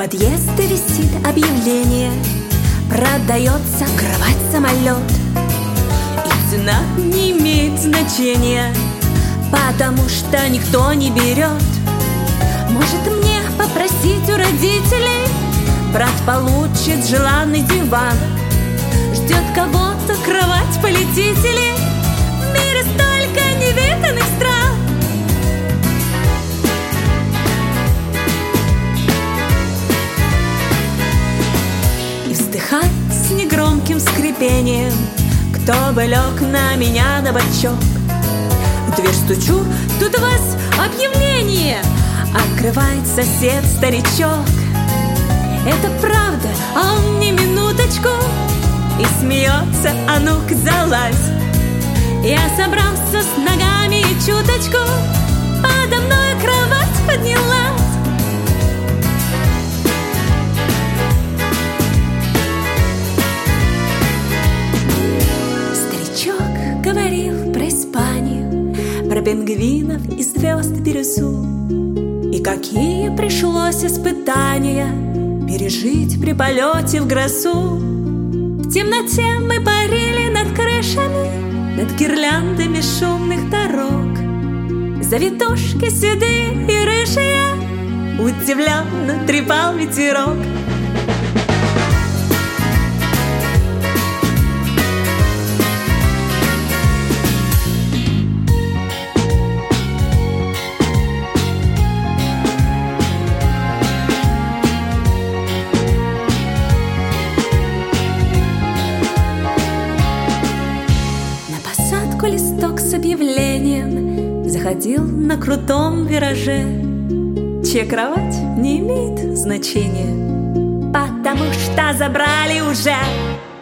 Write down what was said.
подъезда висит объявление: продается кровать-самолет. И цена не имеет значения, потому что никто не берет. Может мне попросить у родителей? Брат получит желанный диван. Ждет кого-то кровать полетителей. В мире столько невиданных стран. И вздыхает с негромким скрипением: кто бы лег на меня на бочок. В дверь стучу, тут у вас объявление. Открывает сосед-старичок. Это правда, а он мне минуточку. И смеется: а ну-ка залазь. Я собрался с ногами и чуточку. Подо мной кровать поднялась. Старичок говорил про Испанию, про пингвинов и звезд бирюзу, и какие пришлось испытания пережить при полете в грозу. В темноте мы парили над крышами, над гирляндами шумных дорог. Завитушки седые и рыжие удивленно трепал ветерок. Листок с объявлением заходил на крутом вираже, чья кровать не имеет значения, потому что забрали уже.